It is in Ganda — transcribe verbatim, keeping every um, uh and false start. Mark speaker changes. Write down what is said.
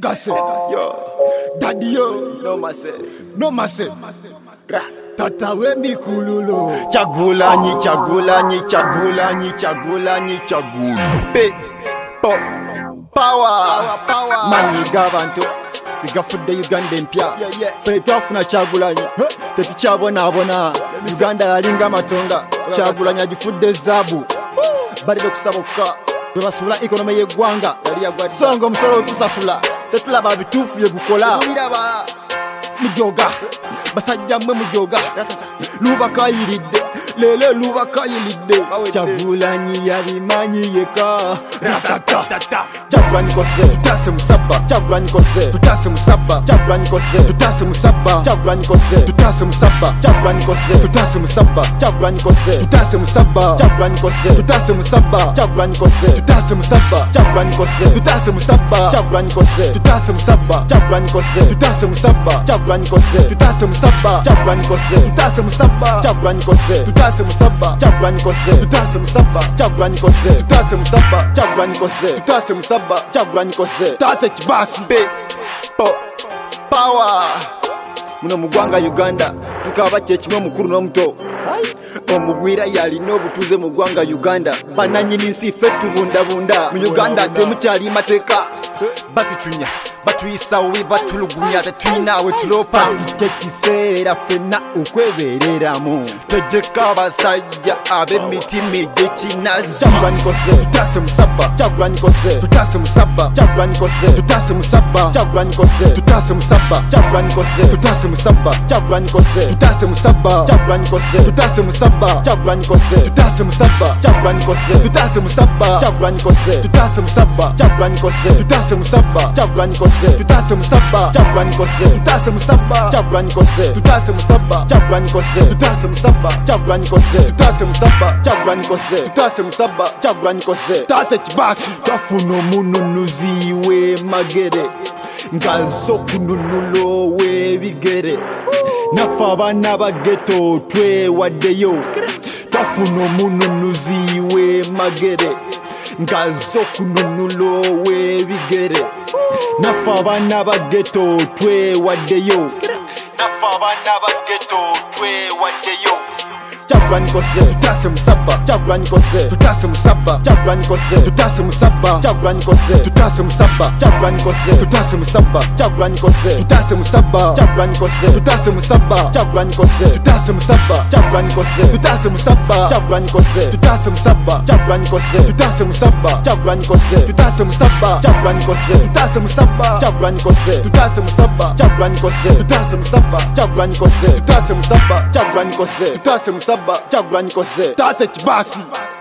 Speaker 1: Legacy, yo, daddy yo, no mase, no mase. Tata we mikululo.
Speaker 2: Chagulanyi, chagulanyi, chagulanyi, chagulanyi, chagul. Pe, po, power,
Speaker 1: power.
Speaker 2: Manyi gabantu. Tigafudde Uganda empya. Fe twafuna Chagulanyi. Tetukyabona abona. Uganda yalinga matonga. Chagulanyi agifudde zaabu. Balina okusaboka. Bwe basula economy y'eggwanga. Songa omusolo otusasula. Tetulaba bituufu bye gukola. Mujoga. Basajja mmwe mujoga. Lubakayiridde. Lelo lubakayiridde. Chagulanyi yabimanyi yeka.
Speaker 1: Ratata.
Speaker 2: Chagulanyi kose tutase musaba. Chagulanyi kose tutase musaba. Chagulanyi kose tutase musaba. Chagulanyi kose tutase musaba. Chagulanyi kose tutase musaba. Chagulanyi kose tutase musaba. Chagulanyi kose tutase musaba. Chagulanyi kose tutase musaba. Chagulanyi kose tutase musaba. Chagulanyi kose tutase musaba. Chagulanyi kose tutase musaba. Chagulanyi kose tutase musaba. Chagulanyi kose tutase musaba. Chagulanyi kose tutase musaba. Chagulanyi kose tutase musaba. Chagulanyi kose tutase musaba. Chagulanyi kose tutase musaba. Chagulanyi kose tutase kibasi. Pe, po, power. Muno mugwanga Uganda zikaba kyekimwe mukuru n'omuto. Omugwira yalina obutuuze mu ggwanga Uganda. Bananyini nsi ffe tubundabunda. Mu Uganda temukyali mateeka. Batucunya, batuyisa we batulugunya. Tetuyinaawe tulopa. Tekiseera ffenna okwebeereramu. Tegeka abasajja ab'emitima egy'ekinazi. Chagulanyi kose tutase musaba. Chagulanyi kose tutase musaba. Chagulanyi kose tutase musaba. Chagulanyi kose tutase musaba. Chagulanyi kose tutase musaba. Chagulanyi kose tutase musaba. Chagulanyi kose tutase musaba. Chagulanyi kose tutase musaba. Chagulanyi kose tutase musaba. Chagulanyi kose tutase musaba. Chagulanyi kose tutase musaba. Chagulanyi kose tutase musaba. Chagulanyi kose tutase musaba. Chagulanyi kose tutase musaba. Chagulanyi kose tutase musaba. Chagulanyi kose tutase musaba. Chagulanyi kose tutase musaba. Chagulanyi kose tutase kibasi. Twafuna omununuzi w'emagere ng'azze okununula ow'ebigere. Naffe abaana ba ghetto twewaddeyo. Twafuna omununuzi w'emagere ng'azze okununula ow'ebigere. Naffe abaana ba ghetto twewaddeyo. Naffe abaana ba ghetto twewaddeyo. Chagulanyi kose tutase musaba. Chagulanyi kose tutase musaba. Chagulanyi kose tutase musaba. Chagulanyi kose tutase musaba. Chagulanyi kose tutase musaba. Chagulanyi kose tutase musaba. Chagulanyi kose tutase musaba. Chagulanyi kose tutase musaba. Chagulanyi kose tutase musaba. Chagulanyi kose tutase musaba. Chagulanyi kose tutase musaba. Chagulanyi kose tutase musaba. Chagulanyi kose tutase musaba. Chagulanyi kose tutase musaba. Chagulanyi kose tutase musaba. Chagulanyi kose tutase musaba. Chagulanyi kose tutase musaba. Chagulanyi kose tutase kibasi.